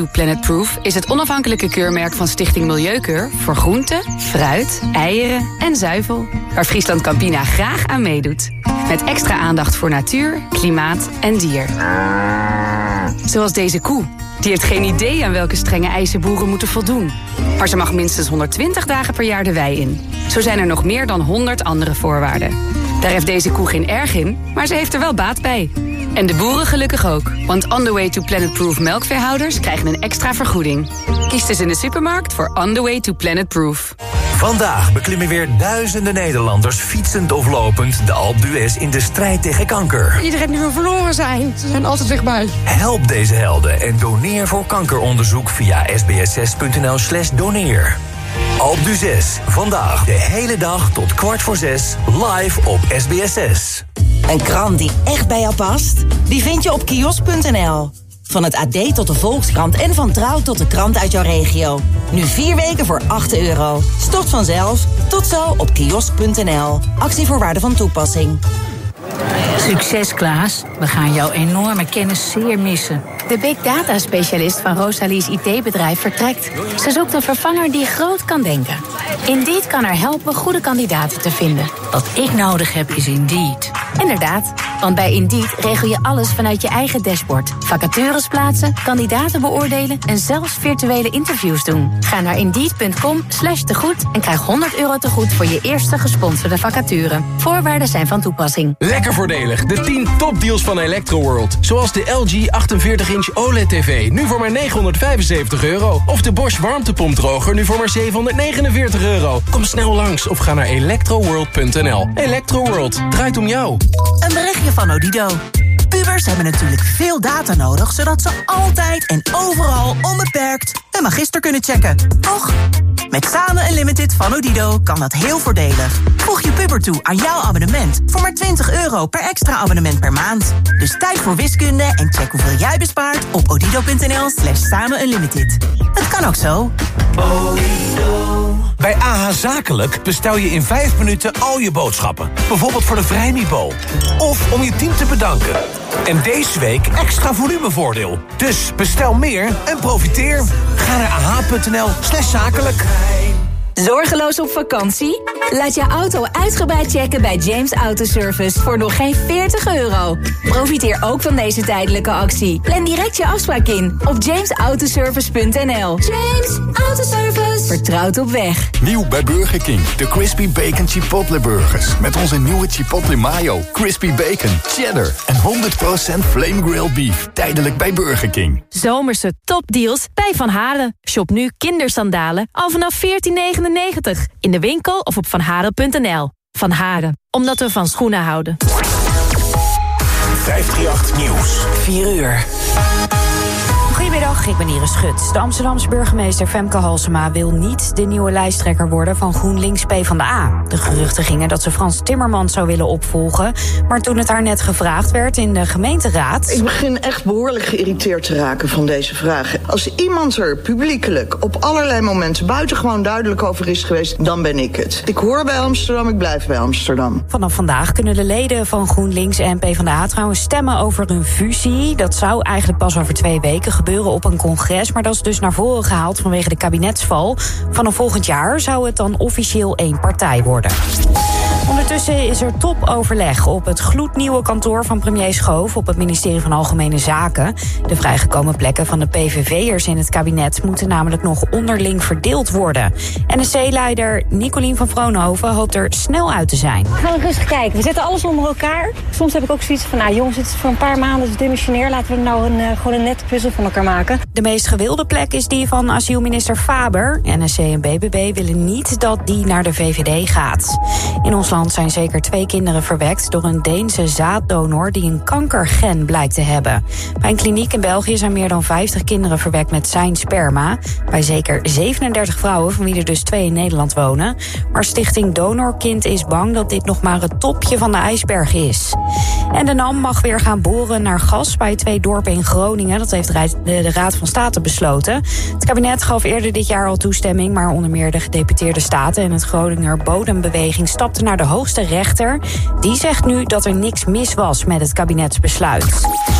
To Planet Proof is het onafhankelijke keurmerk van Stichting Milieukeur voor groenten, fruit, eieren en zuivel, waar Friesland Campina graag aan meedoet. Met extra aandacht voor natuur, klimaat en dier. Zoals deze koe. Die heeft geen idee aan welke strenge eisen boeren moeten voldoen. Maar ze mag minstens 120 dagen per jaar de wei in. Zo zijn er nog meer dan 100 andere voorwaarden. Daar heeft deze koe geen erg in, maar ze heeft er wel baat bij. En de boeren gelukkig ook. Want On The Way To Planet Proof melkveehouders krijgen een extra vergoeding. Kies dus in de supermarkt voor On The Way To Planet Proof. Vandaag beklimmen weer duizenden Nederlanders fietsend of lopend de Alpe d'Huez in de strijd tegen kanker. Iedereen die we verloren zijn, ze zijn altijd dichtbij. Help deze helden en doneer voor kankeronderzoek via sbs6.nl/doneer. Alpe d'Huez, vandaag de hele dag tot 5:45 live op SBS6. Een krant die echt bij jou past? Die vind je op kiosk.nl. Van het AD tot de Volkskrant en van Trouw tot de krant uit jouw regio. Nu 4 weken voor €8. Stort vanzelf. Tot zo op kiosk.nl. Actievoorwaarden van toepassing. Succes, Klaas. We gaan jouw enorme kennis zeer missen. De big data specialist van Rosalie's IT-bedrijf vertrekt. Ze zoekt een vervanger die groot kan denken. Indeed kan haar helpen goede kandidaten te vinden. Wat ik nodig heb is Indeed. Inderdaad, want bij Indeed regel je alles vanuit je eigen dashboard. Vacatures plaatsen, kandidaten beoordelen en zelfs virtuele interviews doen. Ga naar Indeed.com/tegoed en krijg €100 tegoed voor je eerste gesponsorde vacature. Voorwaarden zijn van toepassing. Lekker voordelig, de 10 topdeals van Electroworld. Zoals de LG 48-inch OLED-TV, nu voor maar €975. Of de Bosch warmtepompdroger, nu voor maar €749. Kom snel langs of ga naar electroworld.nl. Electroworld, draait om jou. Een berichtje van Odido. Pubers hebben natuurlijk veel data nodig, zodat ze altijd en overal onbeperkt een magister kunnen checken. Toch? Met Samen Unlimited van Odido kan dat heel voordelig. Voeg je puber toe aan jouw abonnement voor maar €20 per extra abonnement per maand. Dus tijd voor wiskunde en check hoeveel jij bespaart op odido.nl/Samen Unlimited. Het kan ook zo. Bij AH Zakelijk bestel je in 5 minuten al je boodschappen. Bijvoorbeeld voor de Vrijmibo. Of om je team te bedanken. En deze week extra volumevoordeel. Dus bestel meer en profiteer. Ga naar ah.nl/zakelijk. Zorgeloos op vakantie? Laat je auto uitgebreid checken bij James Autoservice voor nog geen €40. Profiteer ook van deze tijdelijke actie. Plan direct je afspraak in op jamesautoservice.nl. James Autoservice. Vertrouwd op weg. Nieuw bij Burger King. De Crispy Bacon Chipotle Burgers. Met onze nieuwe Chipotle Mayo, Crispy Bacon, Cheddar en 100% Flame Grilled Beef. Tijdelijk bij Burger King. Zomerse topdeals bij Van Haren. Shop nu kindersandalen al vanaf €14,99. In de winkel of op vanharen.nl. Van Haren, omdat we van schoenen houden. 538 Nieuws. 4 uur. Goedemiddag, ik ben Iris Schut. De Amsterdamse burgemeester Femke Halsema wil niet de nieuwe lijsttrekker worden van GroenLinks PvdA. De geruchten gingen dat ze Frans Timmermans zou willen opvolgen, maar toen het haar net gevraagd werd in de gemeenteraad... Ik begin echt behoorlijk geïrriteerd te raken van deze vraag. Als iemand er publiekelijk op allerlei momenten buitengewoon duidelijk over is geweest, dan ben ik het. Ik hoor bij Amsterdam, ik blijf bij Amsterdam. Vanaf vandaag kunnen de leden van GroenLinks en PvdA trouwens stemmen over een fusie. Dat zou eigenlijk pas over 2 weken gebeuren op een congres, maar dat is dus naar voren gehaald vanwege de kabinetsval. Vanaf volgend jaar zou het dan officieel 1 partij worden. Ondertussen is er topoverleg op het gloednieuwe kantoor van premier Schoof op het ministerie van Algemene Zaken. De vrijgekomen plekken van de PVV'ers in het kabinet moeten namelijk nog onderling verdeeld worden. NSC-leider Nicolien van Vroonhoven hoopt er snel uit te zijn. We gaan rustig kijken. We zetten alles onder elkaar. Soms heb ik ook zoiets van, nou jongens, het is voor een paar maanden dimensionair. Laten we nou gewoon een nette puzzel van elkaar maken. De meest gewilde plek is die van asielminister Faber. NSC en BBB willen niet dat die naar de VVD gaat. In ons land zijn zeker 2 kinderen verwekt door een Deense zaaddonor die een kankergen blijkt te hebben. Bij een kliniek in België zijn meer dan 50 kinderen verwekt met zijn sperma. Bij zeker 37 vrouwen, van wie er dus 2 in Nederland wonen. Maar Stichting Donorkind is bang dat dit nog maar het topje van de ijsberg is. En de NAM mag weer gaan boren naar gas bij 2 dorpen in Groningen. Dat heeft de Raad van State besloten. Het kabinet gaf eerder dit jaar al toestemming, maar onder meer de gedeputeerde staten en het Groninger Bodembeweging stapten naar de hoogste rechter. Die zegt nu dat er niks mis was met het kabinetsbesluit. Krijg je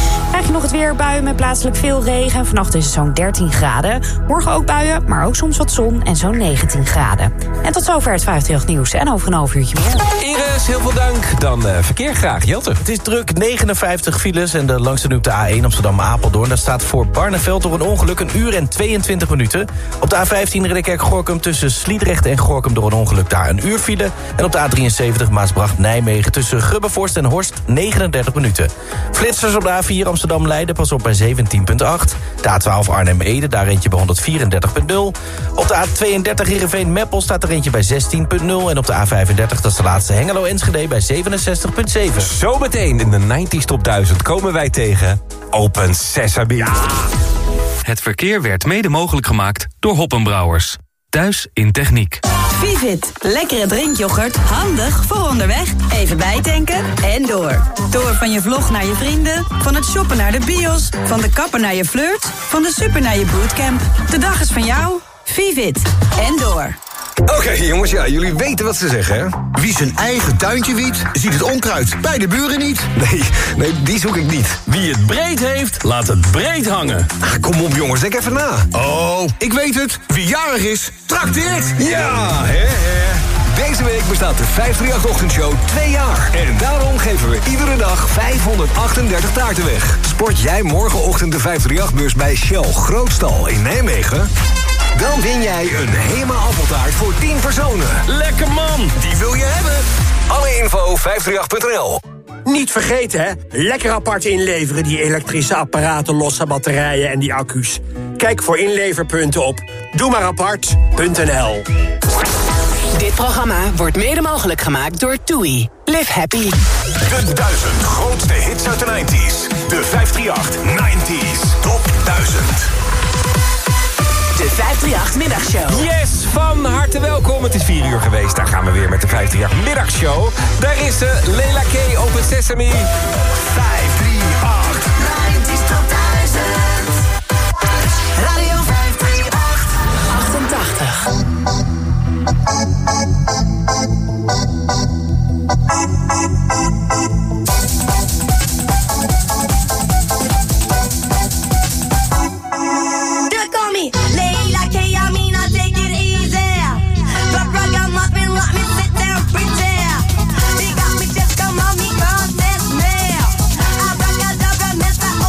nog het weer, buien met plaatselijk veel regen. En vannacht is het zo'n 13 graden. Morgen ook buien, maar ook soms wat zon en zo'n 19 graden. En tot zover het 538 nieuws en over een half uurtje meer. Iris, heel veel dank. Dan verkeer graag. Jelte. Het is druk, 59 files en de langste nu op de A1 Amsterdam-Apeldoorn. Dat staat voor Barneveld door een ongeluk 1 uur en 22 minuten. Op de A15 Ridderkerk-Gorinchem tussen Sliedrecht en Gorinchem door een ongeluk daar 1 uur file. En op de A73 Maasbracht-Nijmegen tussen Gubbevorst en Horst 39 minuten. Flitsers op de A4 Amsterdam-Leiden pas op bij 17.8. De A12 Arnhem-Ede, daar eentje bij 134.0. Op de A32 Heerenveen-Meppel staat er eentje bij 16.0. En op de A35, dat is de laatste Hengelo-Enschede bij 67.7. Zometeen in de 90s Top 1000 komen wij tegen Open Sesame. Ja. Het verkeer werd mede mogelijk gemaakt door Hoppenbrouwers. Thuis in techniek. Vivit, lekkere drinkyoghurt, handig voor onderweg. Even bijtanken en door. Door van je vlog naar je vrienden, van het shoppen naar de bios, van de kapper naar je flirt, van de super naar je bootcamp. De dag is van jou. Vivit en door. Oké, jongens, ja, jullie weten wat ze zeggen, hè? Wie zijn eigen tuintje wiet, ziet het onkruid bij de buren niet. Nee, die zoek ik niet. Wie het breed heeft, laat het breed hangen. Ach, kom op, jongens, denk even na. Oh, ik weet het. Wie jarig is, trakteert. Ja, hè. Deze week bestaat de 538-ochtendshow 2 jaar. En daarom geven we iedere dag 538 taarten weg. Sport jij morgenochtend de 538-beurs bij Shell Grootstal in Nijmegen? Dan win jij een Hema appeltaart voor 10 personen. Lekker man! Die wil je hebben. Alle info 538.nl. Niet vergeten, hè? Lekker apart inleveren, die elektrische apparaten, losse batterijen en die accu's. Kijk voor inleverpunten op doemaarapart.nl. Dit programma wordt mede mogelijk gemaakt door TUI. Live happy. De 1000 grootste hits uit de 90s. De 538 90s Top 1000. De 538 Middagshow. Yes, van harte welkom. Het is 4 uur geweest. Daar gaan we weer met de 538 Middagshow. Daar is ze, Leila K. Open Sesame. 538 90s Top 1000. Radio 538 88. They got me just come on me, princess now. Abracadabra, Mr.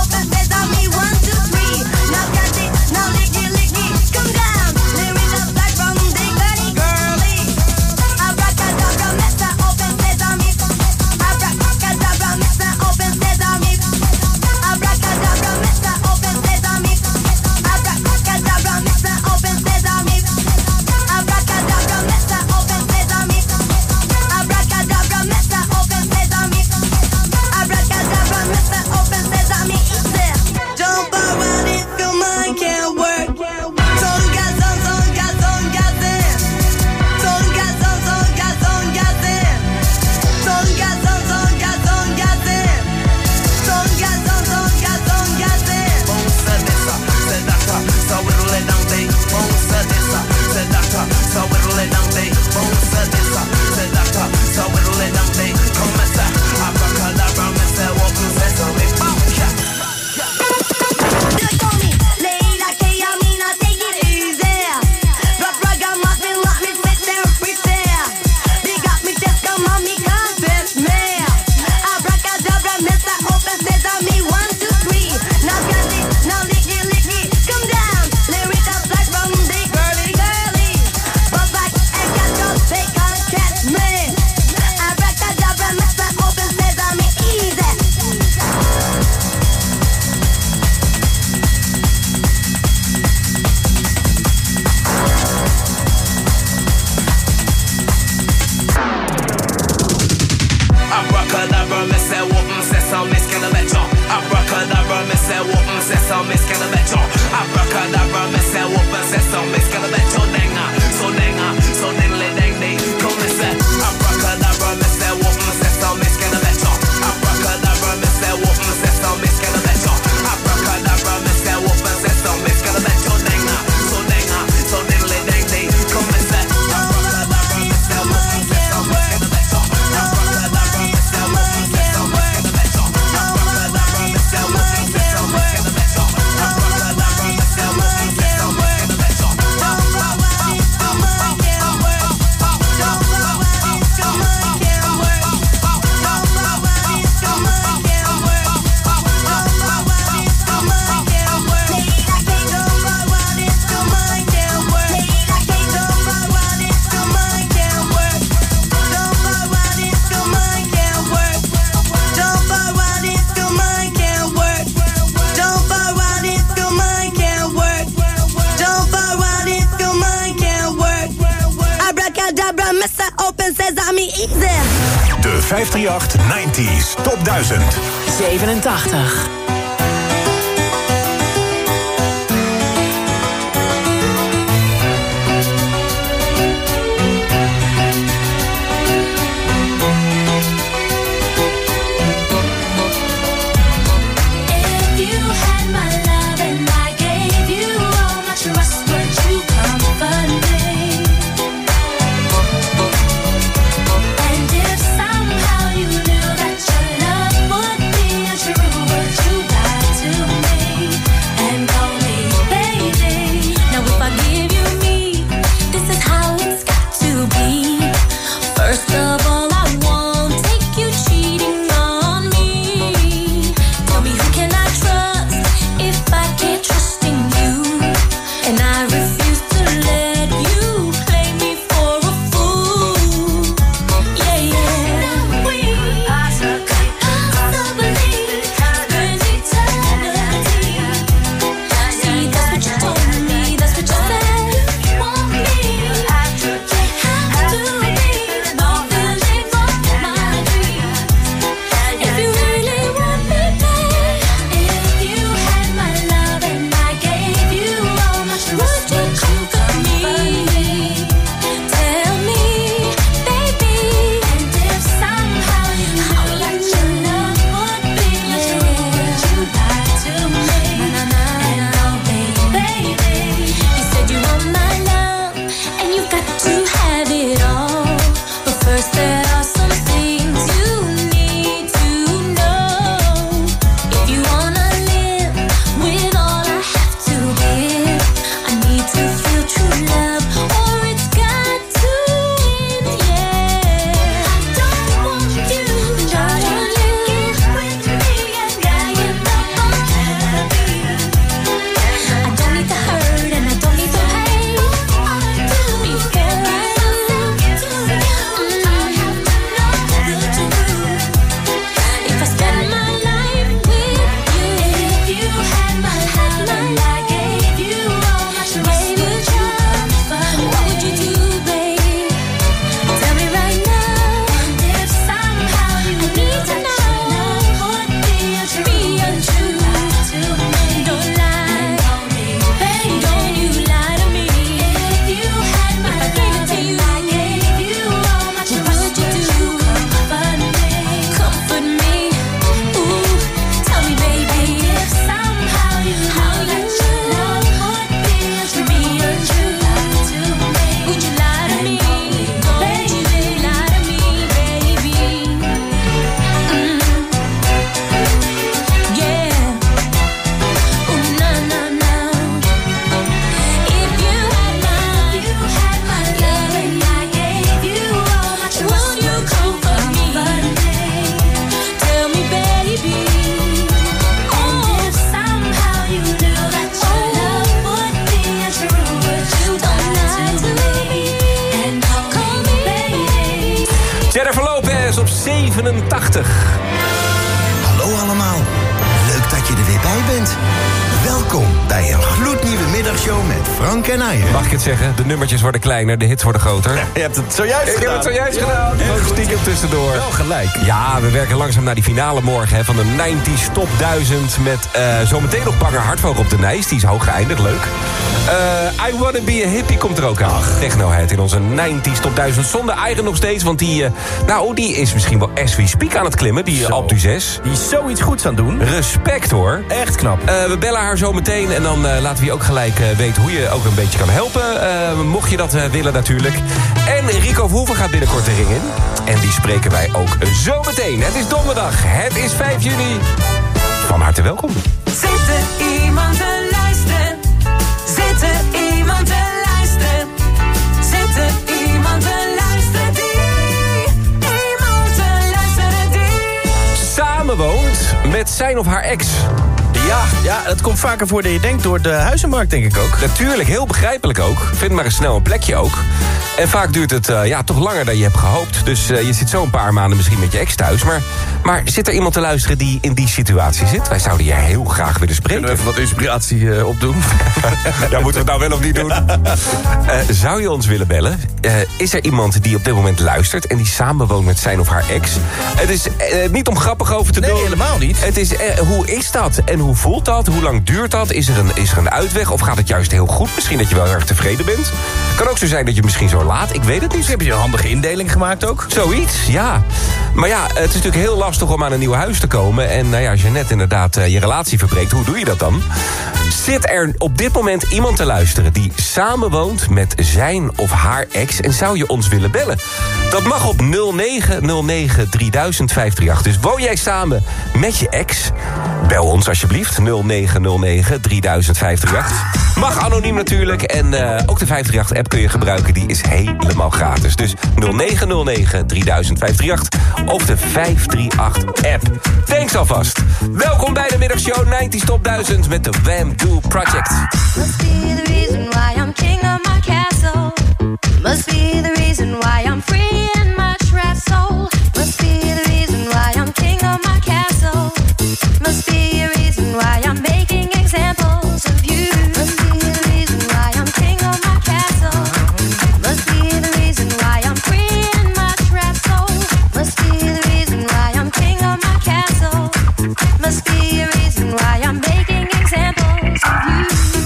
liefde. De 538 90s Top 1000. 87. Jennifer Lopez op 87. Hallo allemaal. Leuk dat je er weer bij bent. Welkom bij een gloednieuwe middagshow met Frank en Arjen. Mag ik het zeggen? De nummertjes worden kleiner, de hits worden groter. Je hebt het zojuist gedaan. Ik heb het zojuist gedaan. Ook stiekem tussendoor. Wel gelijk. Ja, we werken langzaam naar die finale morgen hè, van de 90s Top 1000... met zometeen nog Banger Hartwell op de Nijs. Die is hoog geëindigd, leuk. I Wanna Be a Hippie komt er ook aan. Technohead in onze 90s Top 1000. Zonder eigen nog steeds, want die is misschien wel as we speak aan het klimmen. Die Alpe d'Huez. Die is zoiets goeds aan het doen. Respect hoor. Echt knap. We bellen haar zo meteen en dan laten we je ook gelijk weten hoe je ook een beetje kan helpen. Mocht je dat willen natuurlijk. En Rico Verhoeven gaat binnenkort de ring in. En die spreken wij ook zo meteen. Het is donderdag. Het is 5 juni. Van harte welkom. Zit er iemand te luisteren? Zit er iemand te luisteren? Zit er iemand te luisteren die? Iemand te luisteren die Samenwoont met zijn of haar ex. Ja, dat komt vaker voor dan je denkt door de huizenmarkt, denk ik ook. Natuurlijk, heel begrijpelijk ook. Vind maar eens snel een plekje ook. En vaak duurt het toch langer dan je hebt gehoopt. Dus je zit zo een paar maanden misschien met je ex thuis. Maar zit er iemand te luisteren die in die situatie zit? Wij zouden je heel graag willen spreken. Kunnen we even wat inspiratie opdoen? Ja, moeten we het nou wel of niet doen? Zou je ons willen bellen? Is er iemand die op dit moment luistert en die samenwoont met zijn of haar ex? Het is niet om grappig over te doen. Nee, helemaal niet. Het is, hoe is dat en hoe voelt dat? Hoe lang duurt dat? Is er een uitweg of gaat het juist heel goed? Misschien dat je wel heel erg tevreden bent. Kan ook zo zijn dat je misschien zo laat. Ik weet het niet. Heb je een handige indeling gemaakt ook? Zoiets, ja. Maar ja, het is natuurlijk heel lastig om aan een nieuw huis te komen. En nou ja, als je net inderdaad je relatie verbreekt, hoe doe je dat dan? Zit er op dit moment iemand te luisteren die samenwoont met zijn of haar ex en zou je ons willen bellen? Dat mag op 0909-3000-538. Dus woon jij samen met je ex? Bel ons alsjeblieft, 0909-3000-538. Mag anoniem natuurlijk en ook de 538-app kun je gebruiken, die is helemaal gratis. Dus 0909-3000-538 of de 538-app. Thanks alvast. Welkom bij de middagshow 90's Top 1000 met de Wham Do Project. Must be the reason why I'm king of my castle. Must be the reason why I'm free and much rest soul. Must be the reason why I'm king of my castle. Must be a reason why I'm making examples of you. Must be the reason why I'm king of my castle. Must be the reason why I'm free and much rest soul. Must be the reason why I'm king of my castle. Must be a reason why I'm making examples of you.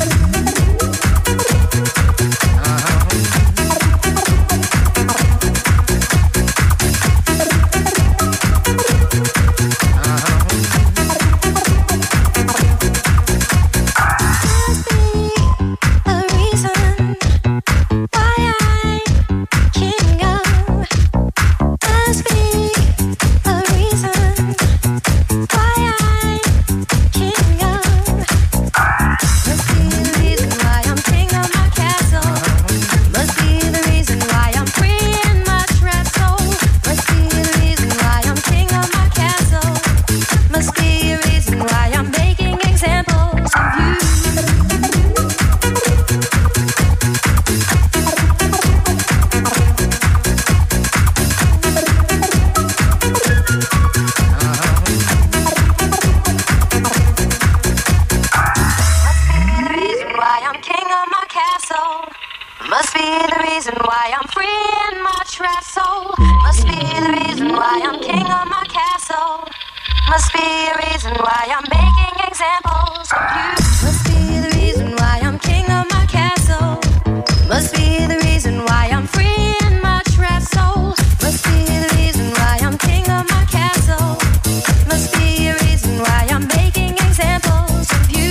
Must be the reason why I'm free and much rest soul. Must be the reason why I'm king of my castle. Must be a reason why I'm making examples of you. Must be the reason why I'm king of my castle. Must be the reason why I'm free and much rest soul. Must be the reason why I'm king of my castle. Must be a reason why I'm making examples of you.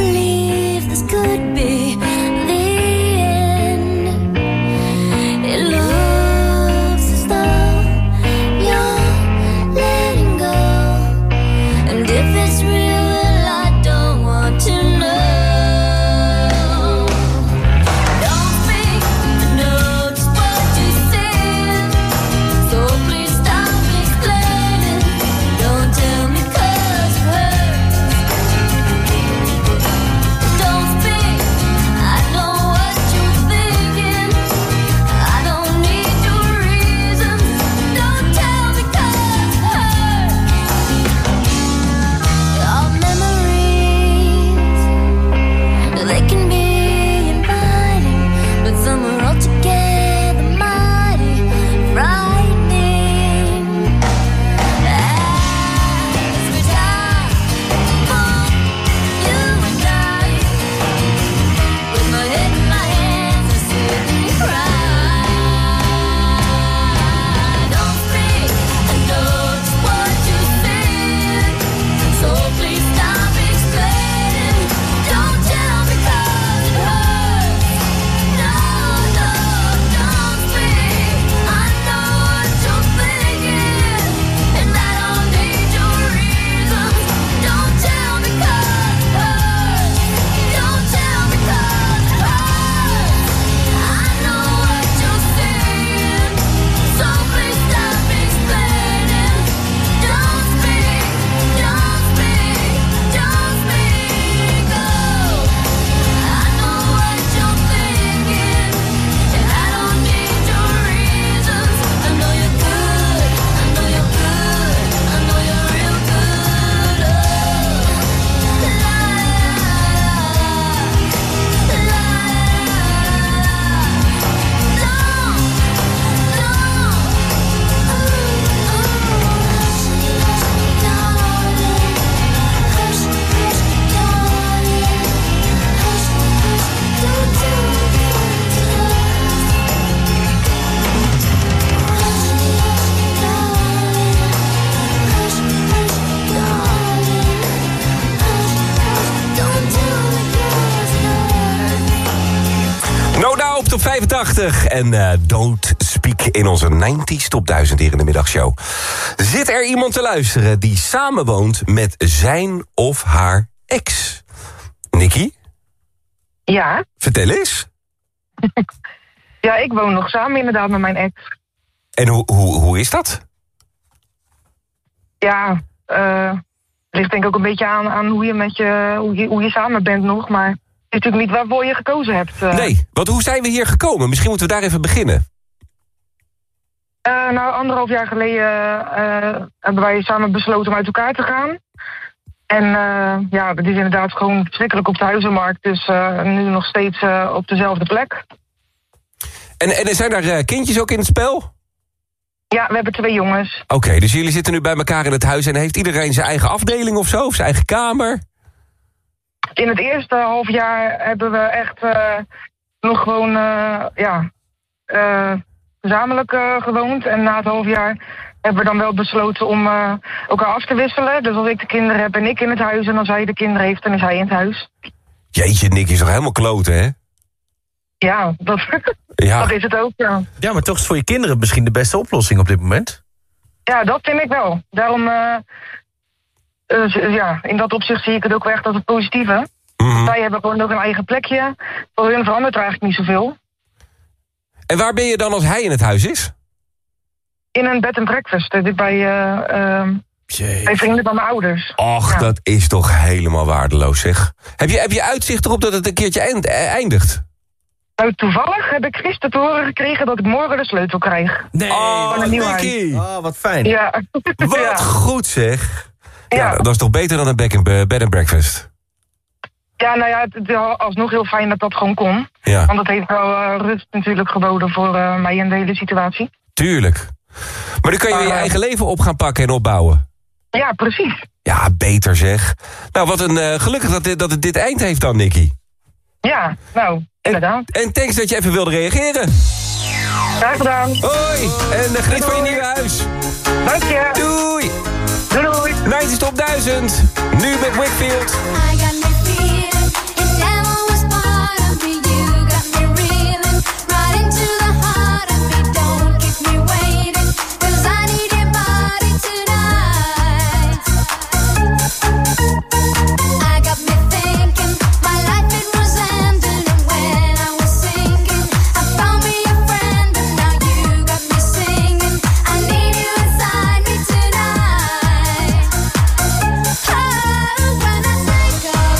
It Top 85 en Don't Speak in onze 90s Top 1000 hier in de middagshow. Zit er iemand te luisteren die samenwoont met zijn of haar ex? Nicky? Ja. Vertel eens. Ja, ik woon nog samen inderdaad met mijn ex. En hoe is dat? Ja, ligt denk ik ook een beetje aan hoe je samen bent nog, maar het is natuurlijk niet waarvoor je gekozen hebt. Nee, want hoe zijn we hier gekomen? Misschien moeten we daar even beginnen. Nou, 1,5 jaar geleden hebben wij samen besloten om uit elkaar te gaan. En ja, het is inderdaad gewoon verschrikkelijk op de huizenmarkt, dus nu nog steeds op dezelfde plek. En zijn daar kindjes ook in het spel? Ja, we hebben 2 jongens. Oké, dus jullie zitten nu bij elkaar in het huis en heeft iedereen zijn eigen afdeling of zo? Of zijn eigen kamer? In het eerste half jaar hebben we echt nog gewoon gezamenlijk gewoond. En na het half jaar hebben we dan wel besloten om elkaar af te wisselen. Dus als ik de kinderen heb, ben ik in het huis. En als hij de kinderen heeft, dan is hij in het huis. Jeetje, Nick is toch helemaal kloten, hè? Ja, dat is het ook, ja. Ja, maar toch is voor je kinderen misschien de beste oplossing op dit moment? Ja, dat vind ik wel. Daarom, in dat opzicht zie ik het ook wel echt als het positieve. Mm-hmm. Wij hebben gewoon nog een eigen plekje. Voor hun verandert er eigenlijk niet zoveel. En waar ben je dan als hij in het huis is? In een bed and breakfast. Bij vrienden van mijn ouders. Och, ja. Dat is toch helemaal waardeloos, zeg. Heb je uitzicht erop dat het een keertje eindigt? Nou, toevallig heb ik gisteren te horen gekregen dat ik morgen de sleutel krijg. Nee, van een nieuw Nicky. huis. Oh, wat fijn. Ja. Wat goed, zeg. Ja, dat is toch beter dan een bed and breakfast? Ja, nou ja, het is alsnog heel fijn dat dat gewoon kon. Ja. Want dat heeft wel rust natuurlijk geboden voor mij in de hele situatie. Tuurlijk. Maar dan kun je je eigen leven op gaan pakken en opbouwen. Ja, precies. Ja, beter zeg. Nou, wat een gelukkig dat het dit eind heeft dan, Nicky. Ja, nou, inderdaad. En thanks dat je even wilde reageren. Graag gedaan. Hoi, en geniet van je nieuwe huis. Dank je. Doei. Doei. 90's Top 1000. Nu met Wakefield. Oh, when I think of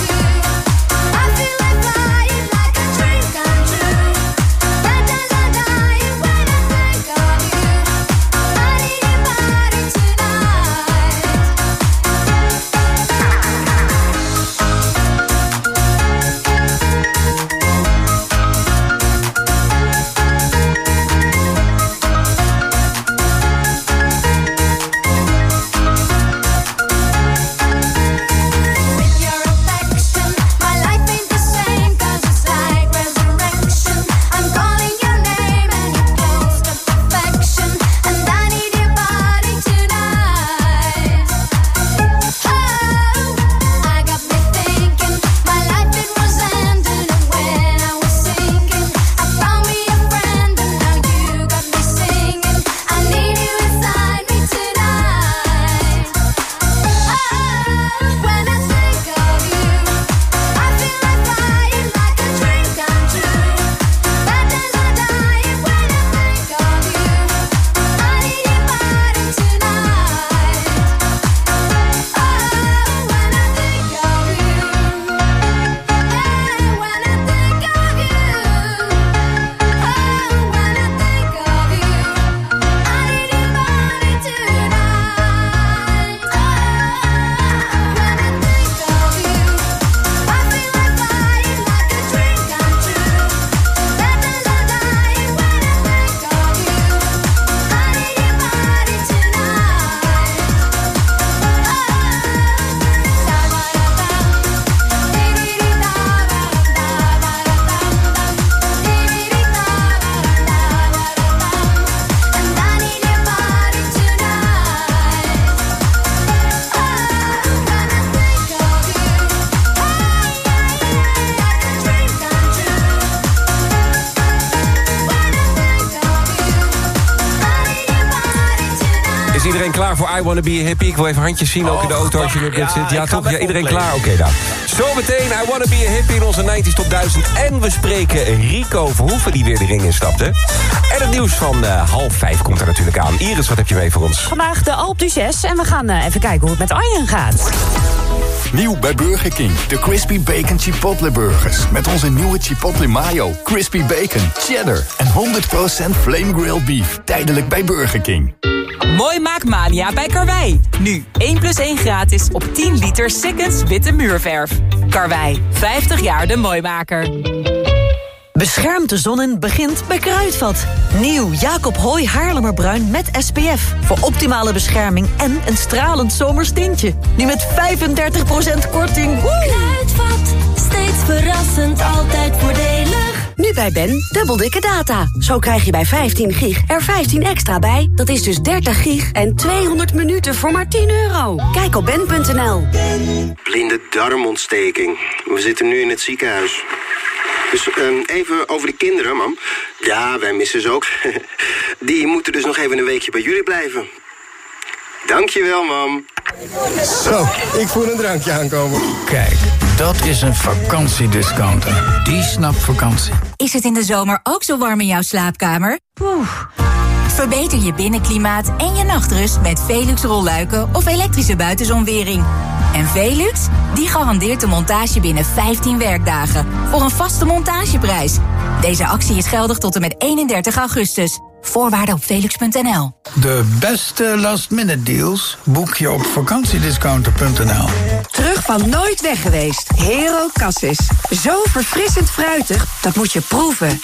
iedereen klaar voor I Wanna Be a Hippie? Ik wil even handjes zien, ook in de auto als je er zit. Ja, toch? Ja, iedereen klaar? Oké, dan. Zometeen I Wanna Be a Hippie in onze 90s Top 1000. En we spreken Rico Verhoeven, die weer de ring instapte. En het nieuws van 4:30 komt er natuurlijk aan. Iris, wat heb je mee voor ons? Vandaag de Alpe d'Huez en we gaan even kijken hoe het met Arjen gaat. Nieuw bij Burger King. De Crispy Bacon Chipotle Burgers. Met onze nieuwe Chipotle Mayo, Crispy Bacon, Cheddar en 100% Flame Grilled Beef. Tijdelijk bij Burger King. Mooi maakmania bij Karwei. Nu 1+1 gratis op 10 liter Sikkens witte muurverf. Karwei, 50 jaar de mooimaker. Beschermt de zonnen begint bij Kruidvat. Nieuw Jacob Hooy Haarlemmerbruin met SPF. Voor optimale bescherming en een stralend zomers tintje. Nu met 35% korting. Kruidvat, steeds verrassend, altijd voordelig. Nu bij Ben, dubbel dikke data. Zo krijg je bij 15 gig er 15 extra bij. Dat is dus 30 gig en 200 minuten voor maar €10. Kijk op ben.nl. Blinde darmontsteking. We zitten nu in het ziekenhuis. Dus even over de kinderen, mam. Ja, wij missen ze ook. Die moeten dus nog even een weekje bij jullie blijven. Dankjewel, mam. Zo, ik voel een drankje aankomen. Kijk, dat is een vakantiediscounter. Die snapt vakantie. Is het in de zomer ook zo warm in jouw slaapkamer? Verbeter je binnenklimaat en je nachtrust met Velux rolluiken of elektrische buitenzonwering. En Velux, die garandeert de montage binnen 15 werkdagen voor een vaste montageprijs. Deze actie is geldig tot en met 31 augustus. Voorwaarden op velux.nl. De beste last-minute deals boek je op vakantiediscounter.nl. Terug van nooit weg geweest. Hero Cassis. Zo verfrissend fruitig, dat moet je proeven.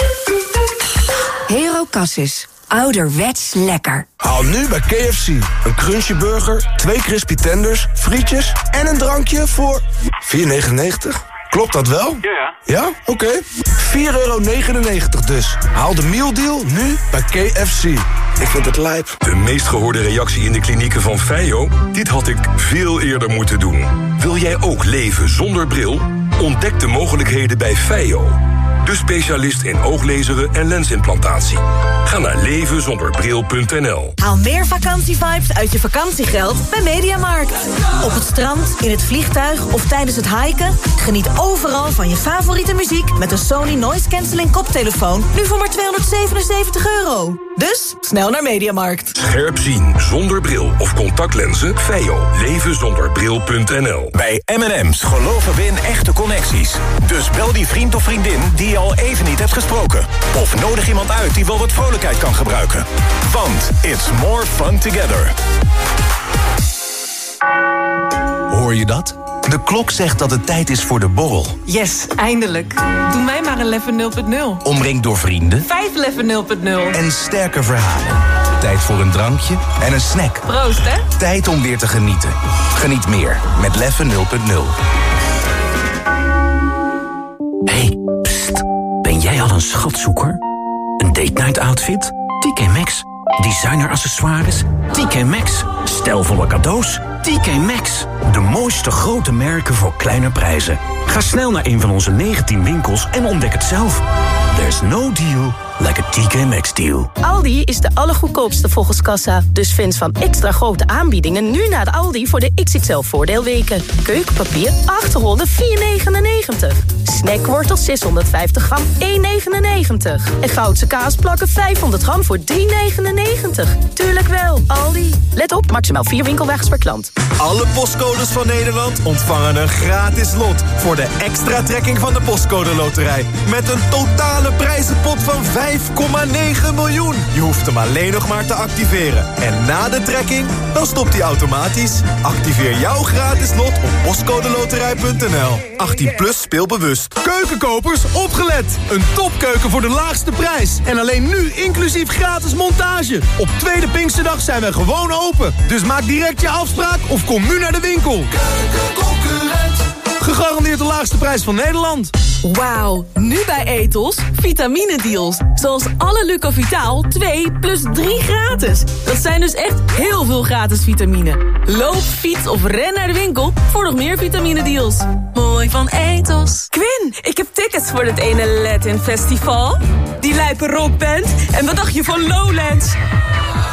Hero Cassis. Ouderwets lekker. Haal nu bij KFC een crunchy burger, 2 crispy tenders, frietjes en een drankje voor €4,99. Klopt dat wel? Ja. Ja? Oké. €4,99 dus. Haal de mealdeal nu bij KFC. Ik vind het lijp. De meest gehoorde reactie in de klinieken van Feio? Dit had ik veel eerder moeten doen. Wil jij ook leven zonder bril? Ontdek de mogelijkheden bij Feio. De specialist in ooglezeren en lensimplantatie. Ga naar levenzonderbril.nl. Haal meer vakantievibes uit je vakantiegeld bij Mediamarkt. Op het strand, in het vliegtuig of tijdens het hiken. Geniet overal van je favoriete muziek met een Sony Noise Cancelling koptelefoon. Nu voor maar €277. Dus snel naar Mediamarkt. Scherp zien zonder bril of contactlenzen? Feio. Levenzonderbril.nl. Bij M&M's geloven we in echte connecties. Dus bel die vriend of vriendin die je al even niet hebt gesproken. Of nodig iemand uit die wel wat vrolijkheid kan gebruiken. Want it's more fun together. Hoor je dat? De klok zegt dat het tijd is voor de borrel. Yes, eindelijk. Doe mij maar een Leffe 0.0. Omringd door vrienden 5 Leffe 0.0. en sterke verhalen. Tijd voor een drankje en een snack. Proost, hè? Tijd om weer te genieten. Geniet meer met Leffe 0.0. Hey, pst. Ben jij al een schatzoeker? Een date night outfit? TK Maxx. Designer accessoires? TK Maxx. Stijlvolle cadeaus? TK Maxx. De mooiste grote merken voor kleine prijzen. Ga snel naar een van onze 19 winkels en ontdek het zelf. There's no deal like a TK Maxx deal. Aldi is de allergoedkoopste volgens kassa. Dus fans van extra grote aanbiedingen nu naar de Aldi voor de XXL voordeelweken. Keukenpapier 8 rollen 4,99. Snackwortel 650 gram 1,99. En Goudse kaasplakken 500 gram voor 3,99. Tuurlijk wel, Aldi. Let op, maximaal 4 winkelwagens per klant. Alle postcodes van Nederland ontvangen een gratis lot voor de extra trekking van de Postcode Loterij. Met een totale prijzenpot van 5,9 miljoen. Je hoeft hem alleen nog maar te activeren. En na de trekking, dan stopt hij automatisch. Activeer jouw gratis lot op postcodeloterij.nl. 18 plus speelbewust. Keukenkopers, opgelet! Een topkeuken voor de laagste prijs. En alleen nu inclusief gratis montage. Op tweede Pinksterdag zijn we gewoon open. Dus maak direct je afspraak of kom nu naar de winkel. Keukenconcurrent. Gegarandeerd de laagste prijs van Nederland. Wauw, nu bij Ethos vitaminedeals. Zoals alle Lucovitaal 2 plus 3 gratis. Dat zijn dus echt heel veel gratis vitamine. Loop, fiets of ren naar de winkel voor nog meer vitaminedeals. Mooi van Ethos. Quinn, ik heb tickets voor het ene Latin Festival. Die lijpe rockband. En wat dacht je van Lowlands?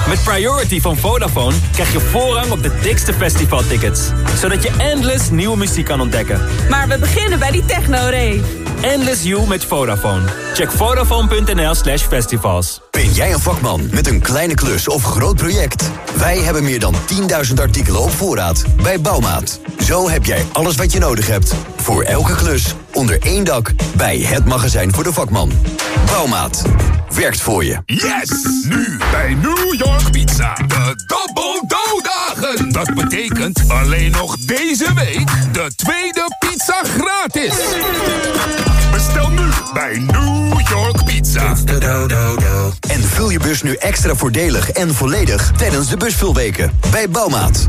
Met Priority van Vodafone krijg je voorrang op de dikste festivaltickets. Zodat je endless nieuwe muziek kan ontdekken. Maar we beginnen bij die techno-rave. Endless You met Vodafone. Check Vodafone.nl/festivals. Ben jij een vakman met een kleine klus of groot project? Wij hebben meer dan 10.000 artikelen op voorraad bij Bouwmaat. Zo heb jij alles wat je nodig hebt. Voor elke klus, onder één dak, bij het magazijn voor de vakman. Bouwmaat. Werkt voor je. Yes! Nu bij New York Pizza. De Double Dough-dagen. Dat betekent alleen nog deze week de tweede pizza gratis. Bestel nu bij New York Pizza. En vul je bus nu extra voordelig en volledig tijdens de busvulweken bij Bouwmaat.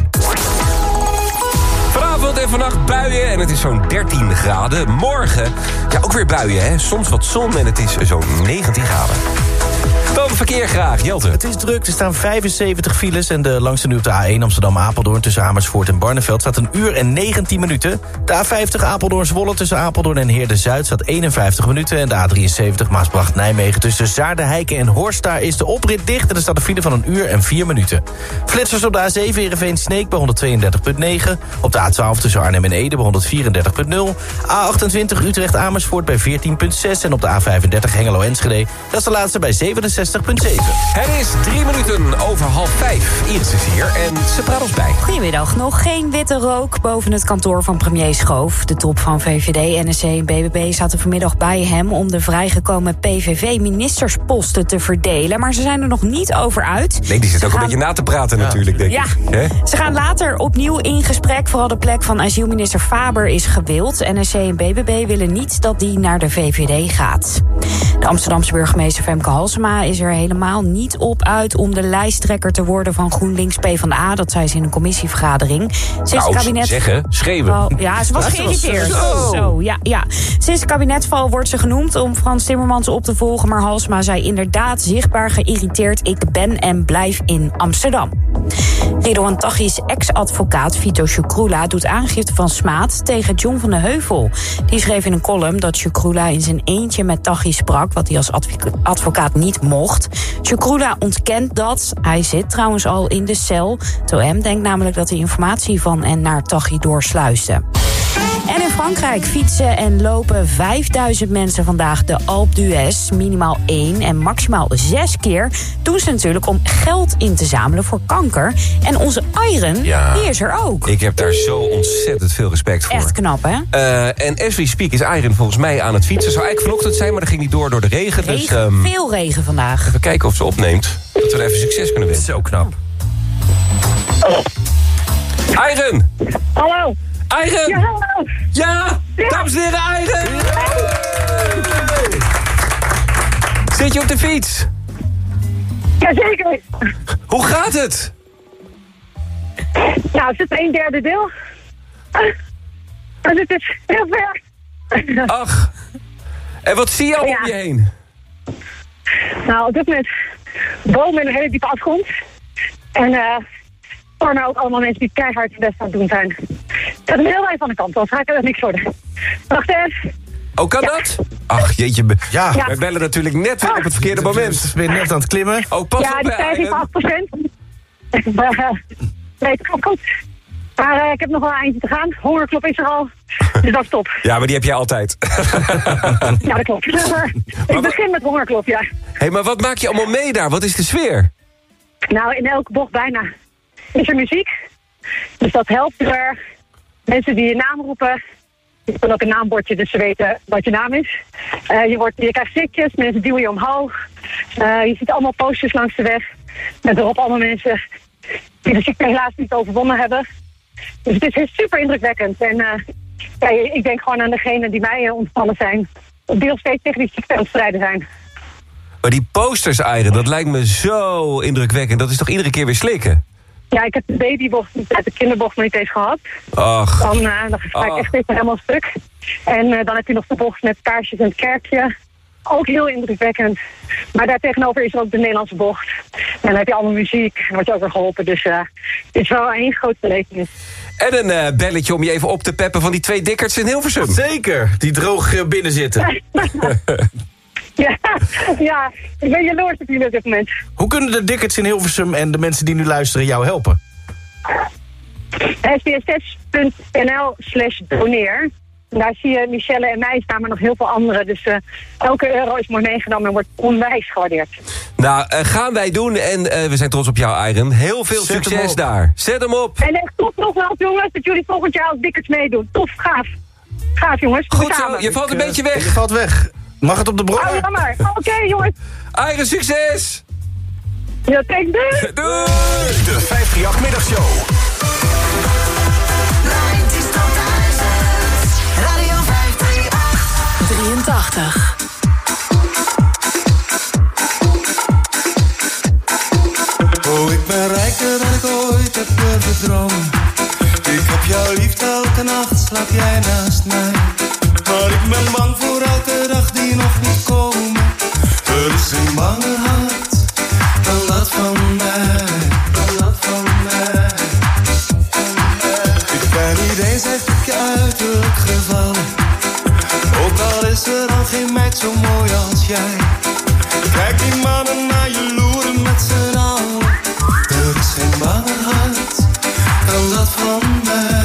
Vanavond en vannacht buien en het is zo'n 13 graden. Morgen, ja, ook weer buien, hè. Soms wat zon en het is zo'n 19 graden. Dan verkeer graag, Jelte. Het is druk, er staan 75 files... en de langste nu op de A1 Amsterdam-Apeldoorn... tussen Amersfoort en Barneveld staat 1 uur en 19 minuten. De A50 Apeldoorn-Zwolle tussen Apeldoorn en Heerde-Zuid... staat 51 minuten. En de A73 Maasbracht-Nijmegen tussen Zaarden-Heiken en Horst... daar is de oprit dicht en er staat een file van 1 uur en 4 minuten. Flitsers op de A7 Heerenveen-Sneek bij 132,9. Op de A12 tussen Arnhem en Ede bij 134,0. A28 Utrecht-Amersfoort bij 14,6. En op de A35 Hengelo-Enschede, dat is de laatste bij 67,7. Het is 3 minuten over 4:30. Iris is hier en ze praat ons bij. Goedemiddag. Nog geen witte rook boven het kantoor van premier Schoof. De top van VVD, NSC en BBB zaten vanmiddag bij hem... om de vrijgekomen PVV-ministersposten te verdelen. Maar ze zijn er nog niet over uit. Nee, die zit ook een beetje na te praten natuurlijk, denk ik. He? Ze gaan later opnieuw in gesprek. Vooral de plek van asielminister Faber is gewild. NSC en BBB willen niet dat die naar de VVD gaat. De Amsterdamse burgemeester Femke Halsema is er helemaal niet op uit... om de lijsttrekker te worden van GroenLinks PvdA. Dat zei ze in een commissievergadering. Sinds het kabinet... zeggen, schreeuwen. Ja, ze was geïrriteerd. Zo, ja. Sinds het kabinetval wordt ze genoemd om Frans Timmermans op te volgen... maar Halsema zei inderdaad zichtbaar geïrriteerd... ik ben en blijf in Amsterdam. Ridouan Taghi's ex-advocaat Vito Shukroula doet aangifte van smaad tegen John van de Heuvel. Die schreef in een column dat Shukroula in zijn eentje met Taghi sprak... wat hij als advocaat niet mocht. Shukroula ontkent dat. Hij zit trouwens al in de cel. Het OM denkt namelijk dat hij informatie van en naar Taghi doorsluisde. En in Frankrijk fietsen en lopen 5000 mensen vandaag de Alpe d'Huez. Minimaal 1 en maximaal 6 keer doen ze natuurlijk om geld in te zamelen voor kanker. En onze Iron, die is er ook. Ik heb daar zo ontzettend veel respect voor. Echt knap, hè? En as we speak is Iron volgens mij aan het fietsen. Zou eigenlijk vanochtend zijn, maar dat ging niet door de regen. Veel regen vandaag. Even kijken of ze opneemt. Dat we er even succes kunnen winnen. Zo knap. Iron! Hallo! Iron! Ja, hallo! Ja! Dames en heren, Iron! Zit je op de fiets? Jazeker! Hoe gaat het? Nou, het is 1/3 deel. Dus het is heel ver. Ach. En wat zie je al om je heen? Nou, op dit moment bomen in een hele diepe afgrond. En voor mij ook allemaal mensen die keihard hun best aan het doen zijn. Ik ga er heel even aan de kant, dan ga ik er niks worden. Wacht even. Oh, kan dat? Ach, jeetje. Wij bellen natuurlijk net weer op het verkeerde moment. Dus ben je net aan het klimmen? Oh, pas op, die stijging is 8%. Nee, het komt goed. Maar ik heb nog wel een eindje te gaan. Hongerklop is er al. Dus dat is top. Ja, maar die heb jij altijd. Ja, dat klopt. Ik begin met hongerklop, ja. Hé, maar wat maak je allemaal mee daar? Wat is de sfeer? Nou, in elke bocht bijna is er muziek. Dus dat helpt heel erg. Mensen die je naam roepen. Je hebt dan ook een naambordje, dus ze weten wat je naam is. Je krijgt sikjes, mensen duwen je omhoog. Je ziet allemaal posters langs de weg. Met erop allemaal mensen die de ziekte helaas niet overwonnen hebben. Dus het is super indrukwekkend. En ik denk gewoon aan degenen die mij ontvallen zijn. Op deel steeds tegen die ziekte aan het strijden zijn. Maar die posters, Iron, dat lijkt me zo indrukwekkend. Dat is toch iedere keer weer slikken? Ja, ik heb de babybocht, de kinderbocht nog niet eens gehad. Ach. Dan ga ik echt even helemaal stuk. En dan heb je nog de bocht met kaarsjes en het kerkje. Ook heel indrukwekkend. Maar daartegenover is er ook de Nederlandse bocht. En dan heb je allemaal muziek. En wordt je ook weer geholpen. Dus het is wel een grote belevenis. En een belletje om je even op te peppen van die 2 dikkerts in Hilversum. Zeker, die droog binnen zitten. Ja, ik ben jaloers op jullie op dit moment. Hoe kunnen de Dickerts in Hilversum en de mensen die nu luisteren jou helpen? sbs6.nl/doneer. Daar zie je Michelle en mij staan, maar nog heel veel anderen. Dus elke euro is mooi meegenomen en wordt onwijs gewaardeerd. Nou, gaan wij doen en we zijn trots op jou, Iron. Heel veel succes daar. Zet hem op. En echt tof nog wel, jongens, dat jullie volgend jaar als Dickerts meedoen. Tof, gaaf. Gaaf, jongens. Goed zo, je valt een beetje weg. Je valt weg. Mag het op de bron? Oh, ja maar. Oké, jongens. Iron, succes! Ja, thanks, doei! Doei! De 538 Middagshow. Radio 538. Oh, ik ben rijker dan ik ooit heb durven dromen. Ik heb jou lief, elke nacht slaap jij naast mij. Maar ik ben bang voor elke dag die nog moet komen. Er is geen banger hart dan dat van mij. Ik ben niet eens echt op je uiterlijk gevallen. Ook al is er dan geen meid zo mooi als jij. Kijk die mannen naar je loeren met z'n allen. Er is geen banger hart dan dat van mij.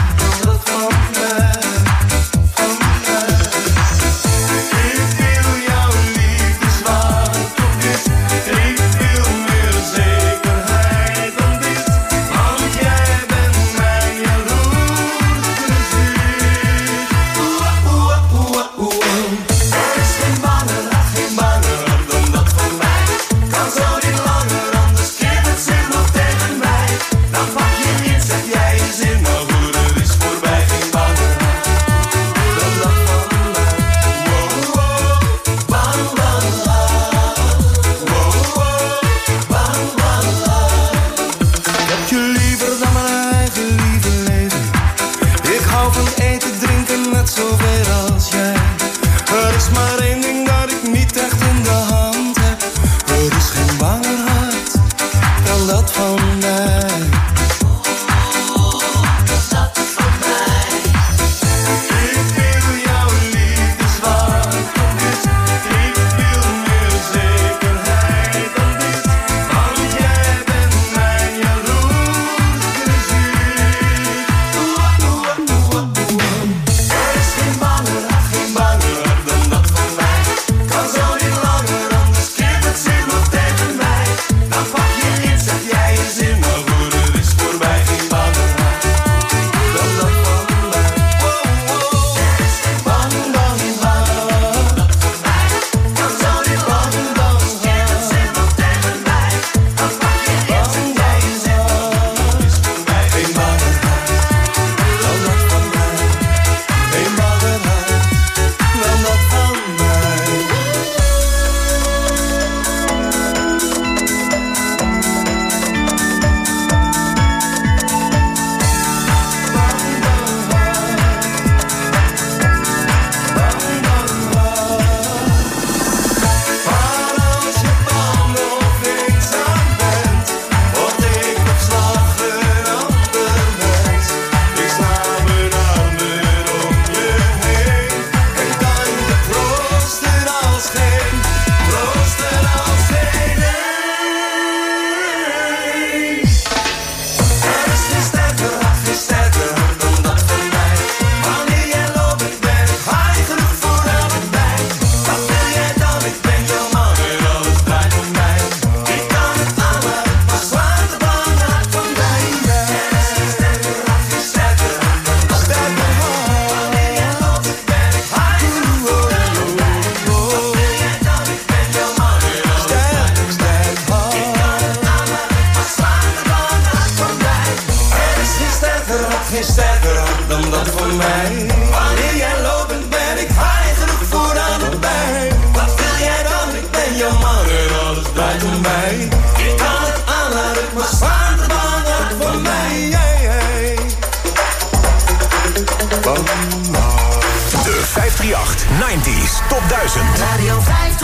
De 538 90s Top 1000. Radio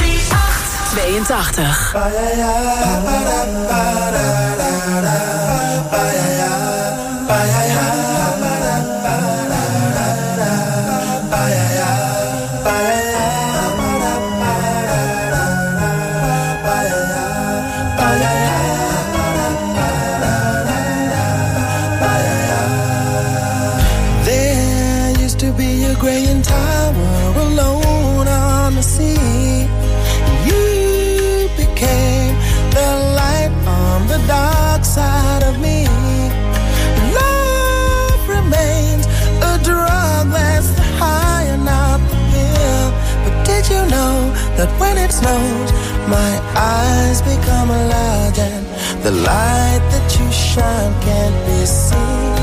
538 82. that when it snows, my eyes become large and the light that you shine can't be seen.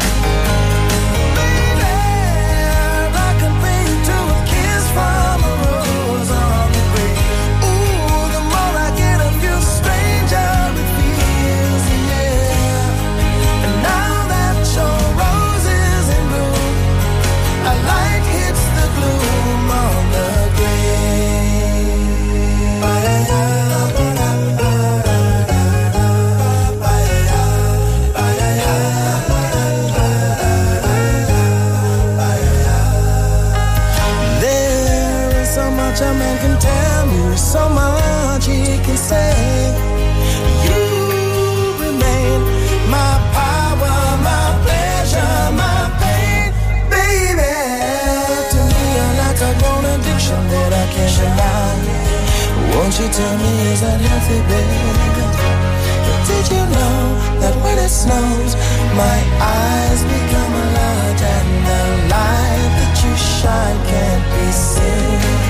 A man can tell me so much he can say. You remain my power, my pleasure, my pain, baby. To me you're like a grown addiction that I can't deny. Won't you tell me is that healthy, baby? But did you know that when it snows, my eyes become large and the light that you shine can't be seen?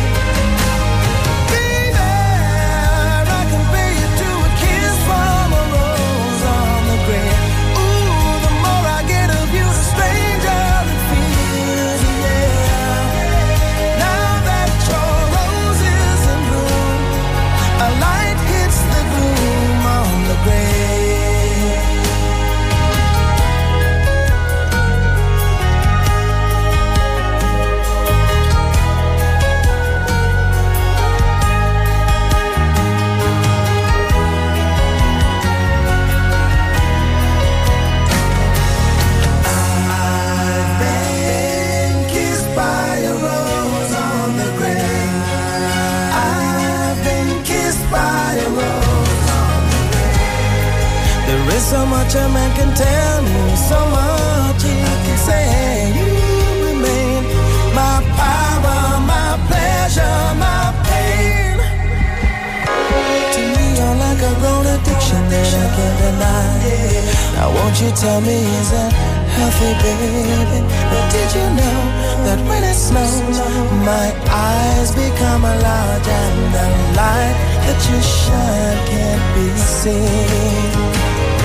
So much a man can tell me, so much he can say. You remain my power, my pleasure, my pain. To me you're like a grown addiction that I can't deny. Now won't you tell me is that healthy, baby? But did you know that when it snows, my eyes become large and the light that you shine can't be seen?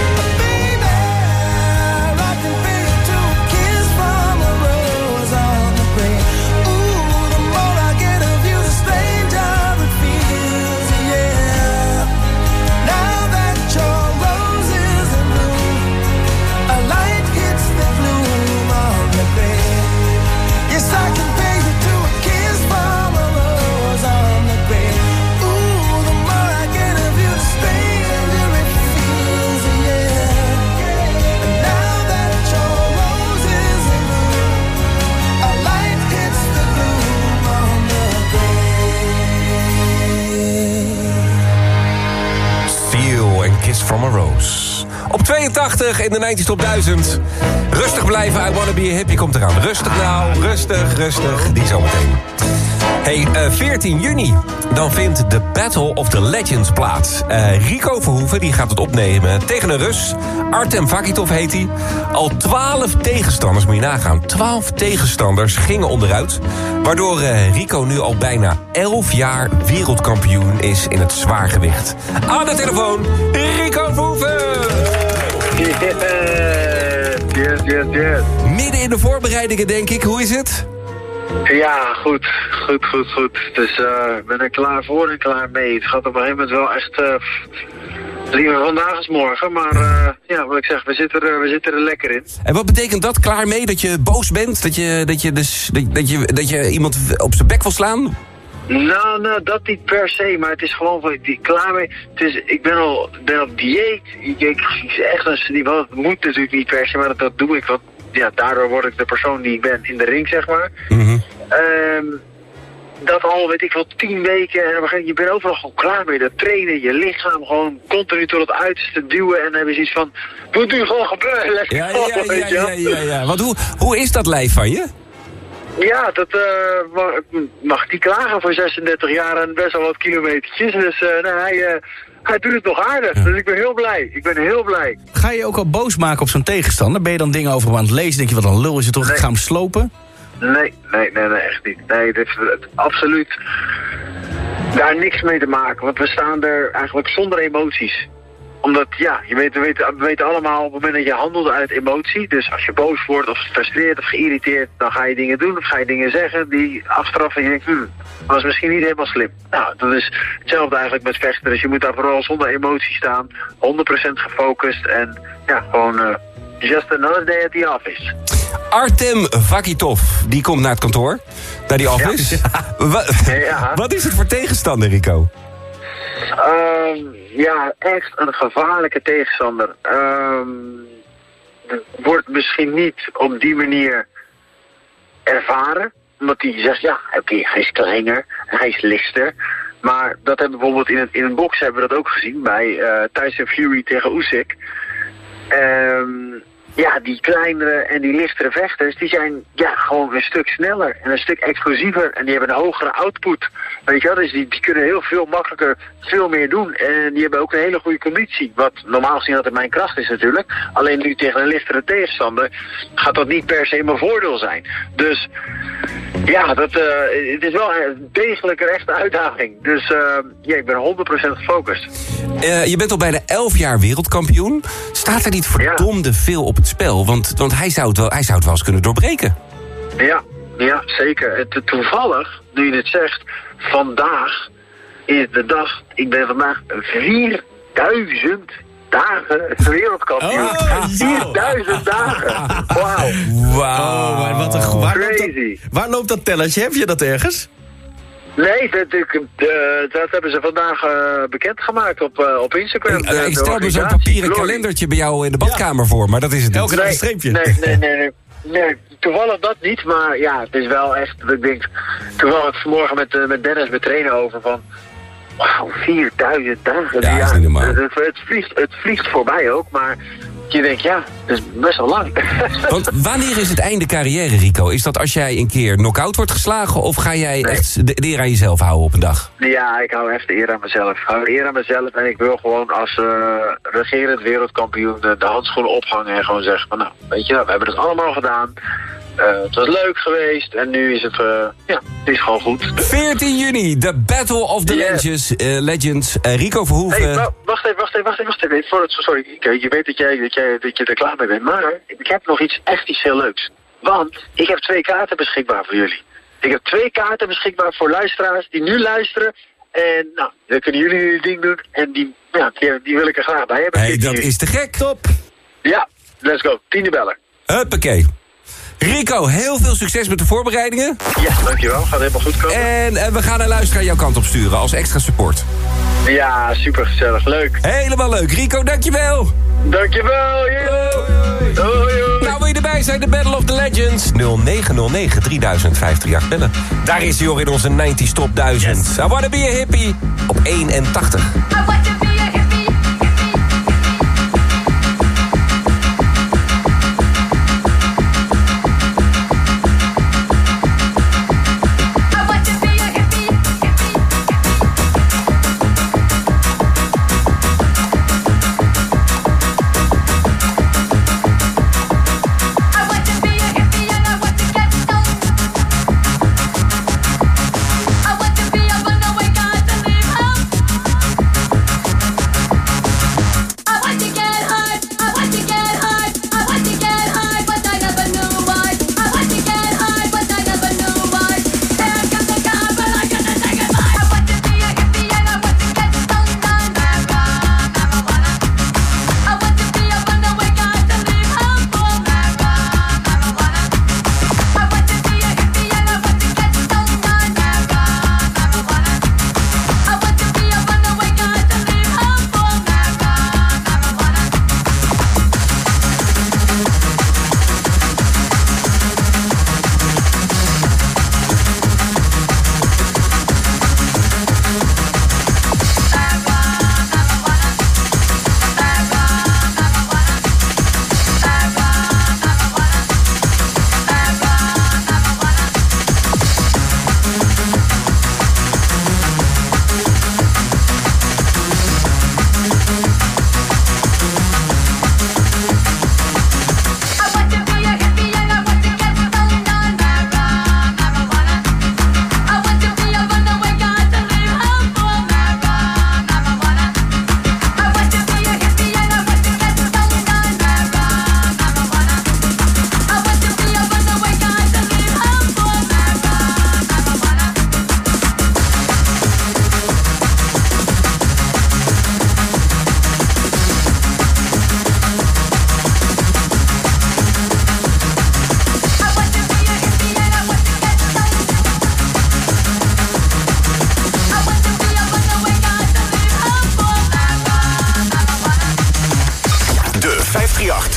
From a Rose. Op 82 in de 90's Top 1000. Rustig blijven, I Wanna Be a Hippie komt eraan. Rustig nou, rustig. Die zometeen. Hey, 14 juni, dan vindt de Battle of the Legends plaats. Rico Verhoeven die gaat het opnemen tegen een Rus. Artem Vakitov heet hij. Al 12 tegenstanders, moet je nagaan. 12 tegenstanders gingen onderuit. Waardoor Rico nu al bijna 11 jaar wereldkampioen is in het zwaargewicht. Aan de telefoon, Rico Verhoeven! Yes. Midden in de voorbereidingen, denk ik. Hoe is het? Ja, goed. Dus ik ben er klaar voor en klaar mee. Het gaat op een gegeven moment wel echt liever vandaag als morgen. Maar ja, wat ik zeg, we zitten er lekker in. En wat betekent dat? Klaar mee? Dat je boos bent? Dat je iemand op zijn bek wil slaan? Nou, dat niet per se, maar het is gewoon van die klaar mee. Ik ben op dieet. Ik echt dat moet natuurlijk niet per se, maar dat doe ik. Want ja, daardoor word ik de persoon die ik ben in de ring, zeg maar. Mm-hmm. Dat al, weet ik wel, 10 weken en op een gegeven moment, je bent overal gewoon klaar mee. Dat trainen, je lichaam gewoon continu tot het uiterste duwen en dan heb je zoiets van, moet nu gewoon gebeuren. Ja. Want hoe is dat lijf van je? Ja, dat mag ik niet klagen voor 36 jaar en best wel wat kilometertjes. Dus hij doet het nog aardig. Dus ik ben heel blij. Ga je ook al boos maken op zo'n tegenstander? Ben je dan dingen over hem aan het lezen? Denk je, wat een lul is het toch? Nee. Ik ga hem slopen? Nee, echt niet. Nee, dit is absoluut. daar niks mee te maken, want we staan er eigenlijk zonder emoties. Omdat, ja, we weten allemaal op het moment dat je handelt uit emotie, dus als je boos wordt of gefrustreerd of geïrriteerd, dan ga je dingen doen of ga je dingen zeggen die achteraf en je denkt, dat was misschien niet helemaal slim. Nou, dat is hetzelfde eigenlijk met vechten, dus je moet daar vooral zonder emotie staan, 100% gefocust en ja, gewoon just another day at the office. Artem Vakitov, die komt naar het kantoor, naar die office. Ja. Wat is het voor tegenstander, Rico? Ja, echt een gevaarlijke tegenstander. Wordt misschien niet op die manier ervaren. Omdat hij zegt, ja, oké, hij is kleiner, hij is lichter. Maar dat hebben we bijvoorbeeld in een box hebben we dat ook gezien bij Tyson Fury tegen Usyk. Ja, die kleinere en die lichtere vechters, die zijn ja, gewoon een stuk sneller en een stuk explosiever. En die hebben een hogere output. Weet je wel, dus die kunnen heel veel makkelijker veel meer doen. En die hebben ook een hele goede conditie. Wat normaal gezien altijd mijn kracht is natuurlijk. Alleen nu tegen een lichtere tegenstander gaat dat niet per se mijn voordeel zijn. Dus ja, het is wel een degelijke echte uitdaging. Dus ja, ik ben 100% gefocust. Je bent al bijna 11 jaar wereldkampioen. Staat er niet verdomde veel op het spel? Want hij zou het wel eens kunnen doorbreken. Ja, zeker. Toevallig, nu je dit zegt, vandaag is de dag, ik ben vandaag 4000 dagen wereldkampioen. 4000 dagen. Wauw. Waar loopt dat tellertje? Heb je dat ergens? Nee, dat hebben ze vandaag bekendgemaakt op Instagram. Ik stel me zo'n papieren kalendertje bij jou in de badkamer voor, maar dat is het niet. Elke dag een streepje. Nee, toevallig dat niet, maar ja, het is wel echt, ik denk, toevallig vanmorgen met Dennis, mijn trainer, over van, wauw, 4000 dagen. Ja, is niet normaal. Het vliegt voorbij ook, maar je denkt, ja, dat is best wel lang. Want wanneer is het einde carrière, Rico? Is dat als jij een keer knock-out wordt geslagen, of ga jij echt de eer aan jezelf houden op een dag? Ja, ik hou echt de eer aan mezelf. Ik hou de eer aan mezelf en ik wil gewoon als regerend wereldkampioen de handschoenen ophangen en gewoon zeggen van, nou, weet je, we hebben het allemaal gedaan. Het was leuk geweest en nu is het, het is gewoon goed. 14 juni, de Battle of the Legends. Rico Verhoeven. Hey, wacht even. Sorry, je weet dat je er klaar mee bent, maar ik heb nog iets heel leuks. Want ik heb 2 kaarten beschikbaar voor jullie. Ik heb 2 kaarten beschikbaar voor luisteraars die nu luisteren. En nou, dan kunnen jullie hun ding doen en die wil ik er graag bij hebben. Hey, dat is te gek. Top. Ja, let's go. 10 bellen. Huppakee. Rico, heel veel succes met de voorbereidingen. Ja, dankjewel. Gaat helemaal goed komen. En we gaan een luisteraar jouw kant op sturen als extra support. Ja, super gezellig. Leuk. Helemaal leuk. Rico, dankjewel. Dankjewel. Hoi. Nou, wil je erbij zijn? De Battle of the Legends. 0909 3000 538 bellen. Daar is hij hoor in onze 90s Top 1000. Yes. I wanna be a hippie. Op 81.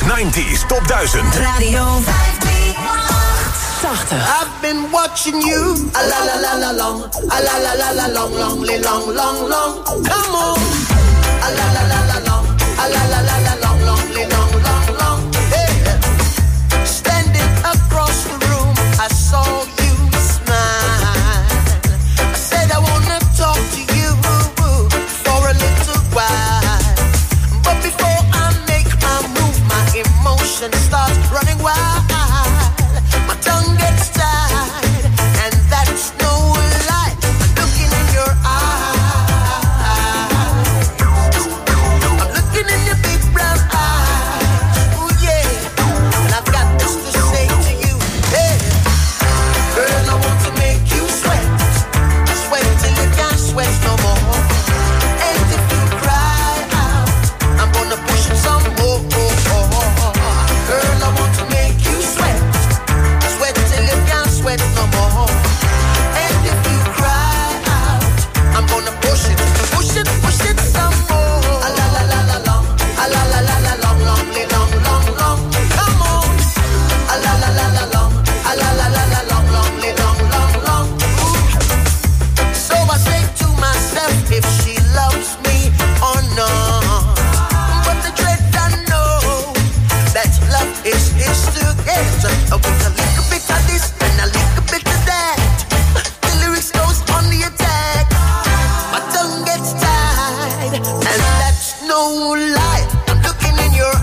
90s Top 1000. Radio 538. I've been watching you, a la la la la long, a la la la la long, long, long, long, long. Come on, a la la la la long, a la la la la long, long, long, long, long. Hey, standing across the room, I saw you smile. I said I wanna talk to you for a little while, but before I make my move, my emotions start running wild. My tongue gets tied, and that's no lie. I'm looking in your eyes. I'm looking in your big brown eyes. Oh yeah, and I've got this to say to you. Hey, girl, I want to make you sweat, sweat till you can't sweat no more. And if you cry out, I'm gonna push you some more. Girl, I want to make you sweat. Sweat till you can't sweat no more. And if you cry out, I'm gonna push it some more. A la la la la long, a la la la la long, long, long, long, long. Come on. A la la la la long, a la la la la long, long, long, long, long. So I say to myself, if she loves me or not. But the dread I know that love is to get. With a little bit of this and a little bit of that, the lyrics goes on the attack. My tongue gets tied, and that's no lie. I'm looking in your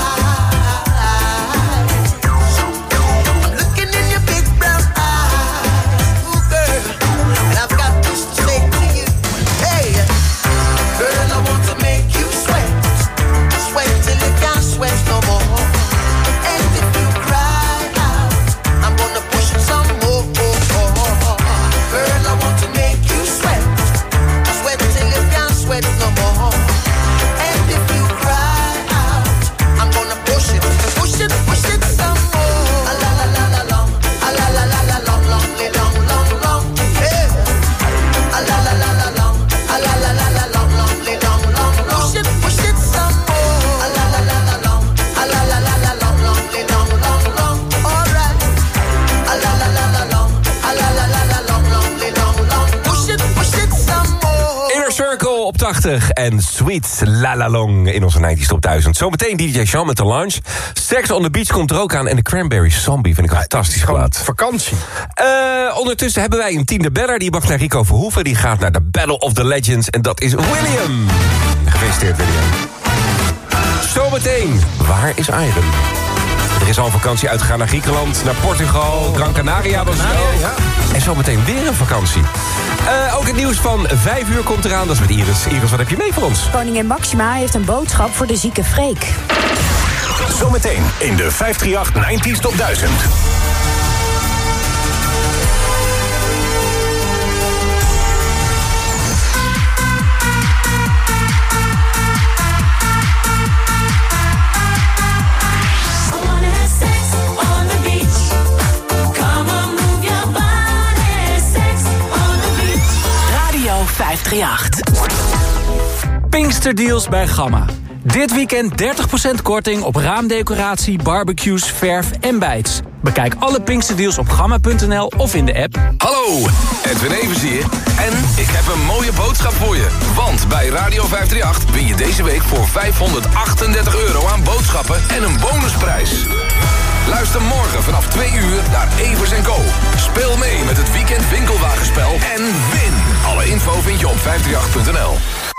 eyes. I'm looking in your big brown eyes. Ooh, girl, and I've got this to say to you. Hey, girl, I want to make you sweat, sweat till you can't sweat no more. And if you cry out, I'm gonna push it some more. Girl, I want to make you sweat, sweat till you can't sweat no more. And if you cry out, I'm gonna push it some more. A la la la la long, a la la la la long, long, long, long, long. Yeah. A la la la la long, a la la la la long, long, long, long, long. Push it some more. A la la la la long, a la la la la long, long, long, long, long. All right. A la la la la long, a la la la la long, long, long, long. Push it some more. Inner Circle op 80 en Sweet La La Long in onze 90s Top 1000. Zometeen DJ Jean met de Lounge. Sex on the Beach komt er ook aan en de Cranberry Zombie vind ik een fantastisch plaat. Vakantie. Ondertussen hebben wij een tiende beller. Die mag naar Rico Verhoeven. Die gaat naar de Battle of the Legends en dat is William. Gefeliciteerd William. Zometeen, waar is Iron? Er is al vakantie uitgegaan naar Griekenland, naar Portugal, Gran Canaria was het wel. Ja. En zometeen weer een vakantie. Ook het nieuws van 5 uur komt eraan, dat is met Iris. Iris, wat heb je mee voor ons? Koningin Maxima heeft een boodschap voor de zieke Freek. Zometeen in de 538 90s Top 1000. Radio 538. Pinksterdeals bij Gamma. Dit weekend 30% korting op raamdecoratie, barbecues, verf en bijts. Bekijk alle Pinksterdeals op gamma.nl of in de app. Hallo, Edwin Evers hier. En ik heb een mooie boodschap voor je. Want bij Radio 538 win je deze week voor €538 aan boodschappen en een bonusprijs. Luister morgen vanaf 2 uur naar Evers & Co. Speel mee met het weekend winkelwagenspel en win. Alle info vind je op 538.nl.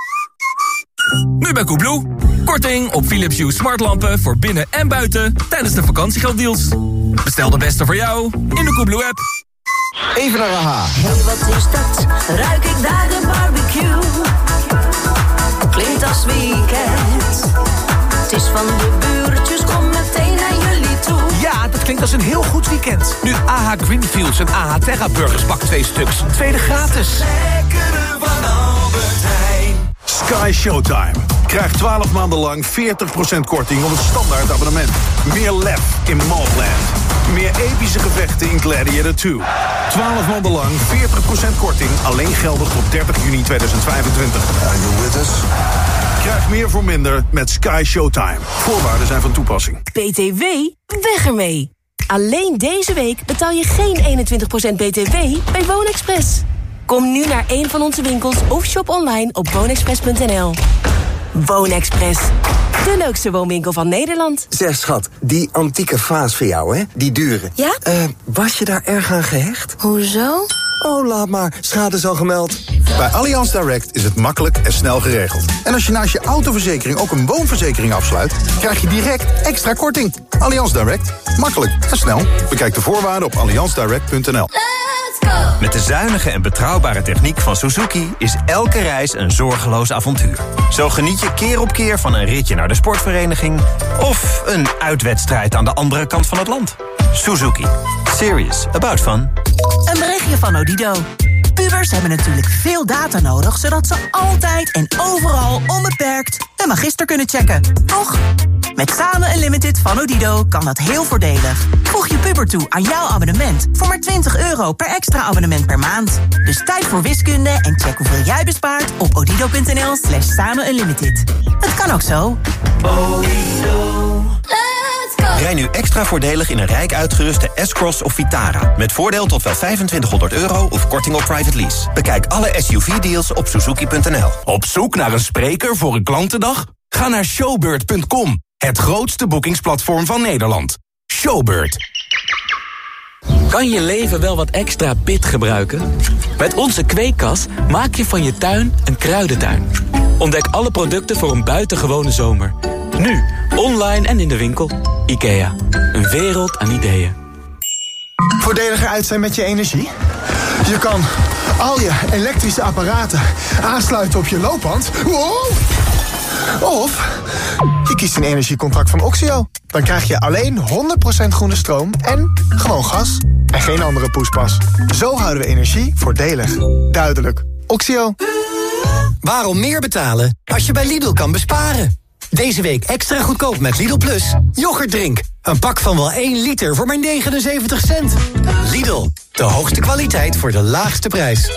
Nu bij Koebloe. Korting op Philips Hue smartlampen voor binnen en buiten tijdens de vakantiegelddeals. Bestel de beste voor jou in de Koebloe-app. Even naar AHA. Hey, wat is dat? Ruik ik daar de barbecue? Klinkt als weekend. Het is van de buurtjes, kom meteen naar jullie toe. Ja, dat klinkt als een heel goed weekend. Nu AH Greenfields en AH Terra Burgers bak 2 stuks. Tweede gratis. Lekkere van Albert Heijn. Sky Showtime. Krijg 12 maanden lang 40% korting op het standaard abonnement. Meer lef in Maltland. Meer epische gevechten in Gladiator 2. 12 maanden lang 40% korting. Alleen geldig tot 30 juni 2025. Are you with us? Krijg meer voor minder met Sky Showtime. Voorwaarden zijn van toepassing. BTW? Weg ermee! Alleen deze week betaal je geen 21% BTW bij WoonExpress. Kom nu naar een van onze winkels of shop online op woonexpress.nl. WoonExpress, de leukste woonwinkel van Nederland. Zeg schat, die antieke vaas voor jou, hè? Die dure. Ja? Was je daar erg aan gehecht? Hoezo? Oh, laat maar. Schade is al gemeld. Bij Allianz Direct is het makkelijk en snel geregeld. En als je naast je autoverzekering ook een woonverzekering afsluit, krijg je direct extra korting. Allianz Direct. Makkelijk en snel. Bekijk de voorwaarden op allianzdirect.nl. Met de zuinige en betrouwbare techniek van Suzuki is elke reis een zorgeloos avontuur. Zo geniet je keer op keer van een ritje naar de sportvereniging of een uitwedstrijd aan de andere kant van het land. Suzuki. Serious about fun. Een berichtje van Odido. Pubers hebben natuurlijk veel data nodig, zodat ze altijd en overal onbeperkt een magister kunnen checken. Toch? Met Samen Unlimited van Odido kan dat heel voordelig. Voeg je puber toe aan jouw abonnement voor maar €20 per extra abonnement per maand. Dus tijd voor wiskunde en check hoeveel jij bespaart op odido.nl/samenunlimited. Het kan ook zo. Rij nu extra voordelig in een rijk uitgeruste S-Cross of Vitara. Met voordeel tot wel €2500 of korting op private lease. Bekijk alle SUV-deals op Suzuki.nl. Op zoek naar een spreker voor een klantendag? Ga naar showbird.com. Het grootste boekingsplatform van Nederland. Showbird. Kan je leven wel wat extra pit gebruiken? Met onze kweekkas maak je van je tuin een kruidentuin. Ontdek alle producten voor een buitengewone zomer. Nu, online en in de winkel. IKEA, een wereld aan ideeën. Voordeliger uit zijn met je energie? Je kan al je elektrische apparaten aansluiten op je loopband. Wow! Of je kiest een energiecontract van Oxio. Dan krijg je alleen 100% groene stroom en gewoon gas. En geen andere poespas. Zo houden we energie voordelig. Duidelijk. Oxio. Waarom meer betalen als je bij Lidl kan besparen? Deze week extra goedkoop met Lidl Plus. Yoghurtdrink. Een pak van wel 1 liter voor maar 79 cent. Lidl, de hoogste kwaliteit voor de laagste prijs.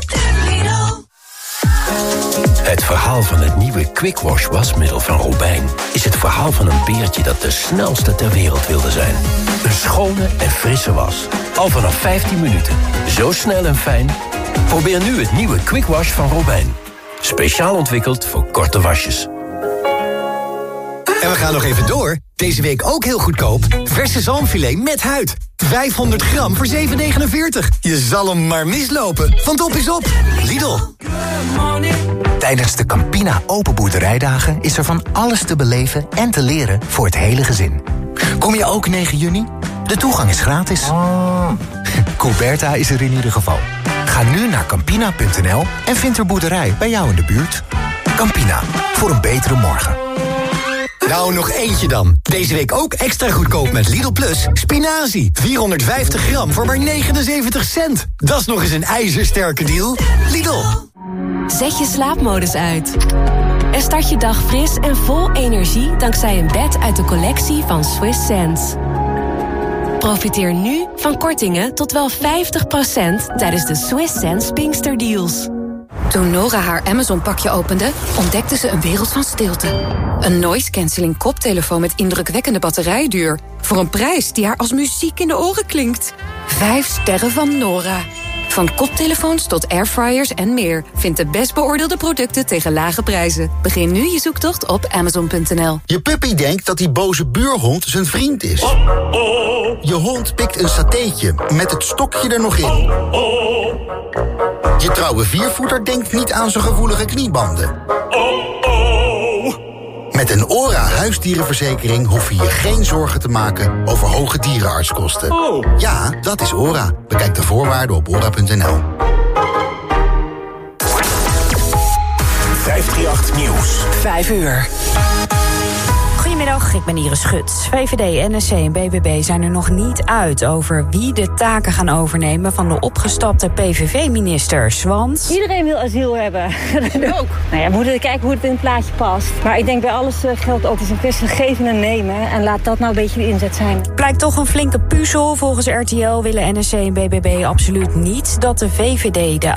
Het verhaal van het nieuwe Quick Wash wasmiddel van Robijn is het verhaal van een beertje dat de snelste ter wereld wilde zijn. Een schone en frisse was. Al vanaf 15 minuten. Zo snel en fijn. Probeer nu het nieuwe Quick Wash van Robijn. Speciaal ontwikkeld voor korte wasjes. En we gaan nog even door. Deze week ook heel goedkoop. Verse zalmfilet met huid. 500 gram voor €7,49. Je zal hem maar mislopen, want op is op. Lidl. Tijdens de Campina Open Boerderijdagen is er van alles te beleven en te leren voor het hele gezin. Kom je ook 9 juni? De toegang is gratis. Coberta is er in ieder geval. Ga nu naar Campina.nl en vind er boerderij bij jou in de buurt. Campina, voor een betere morgen. Nou, nog eentje dan. Deze week ook extra goedkoop met Lidl Plus. Spinazie, 450 gram voor maar 79 cent. Dat is nog eens een ijzersterke deal. Lidl. Zet je slaapmodus uit. En start je dag fris en vol energie dankzij een bed uit de collectie van Swiss Sense. Profiteer nu van kortingen tot wel 50% tijdens de Swiss Sense Pinkster Deals. Toen Nora haar Amazon-pakje opende, ontdekte ze een wereld van stilte. Een noise-canceling koptelefoon met indrukwekkende batterijduur. Voor een prijs die haar als muziek in de oren klinkt. 5 sterren van Nora. Van koptelefoons tot airfryers en meer. Vind de best beoordeelde producten tegen lage prijzen. Begin nu je zoektocht op Amazon.nl. Je puppy denkt dat die boze buurhond zijn vriend is. Je hond pikt een satéetje met het stokje er nog in. Je trouwe viervoeter denkt niet aan zijn gevoelige kniebanden. Met een ORA huisdierenverzekering hoef je je geen zorgen te maken over hoge dierenartskosten. Ja, dat is ORA. Bekijk de voorwaarden op ora.nl. 538 Nieuws. 5 uur. Goedemiddag, ik ben Iris Schut. VVD, NSC en BBB zijn er nog niet uit over wie de taken gaan overnemen van de opgestapte PVV-ministers. Want iedereen wil asiel hebben. Dat ook. Nou ja, we moeten kijken hoe het in het plaatje past. Maar ik denk bij alles geldt ook, het is een kwestie van geven en nemen. En laat dat nou een beetje de inzet zijn. Blijkt toch een flinke puzzel. Volgens RTL willen NSC en BBB absoluut niet dat de VVD de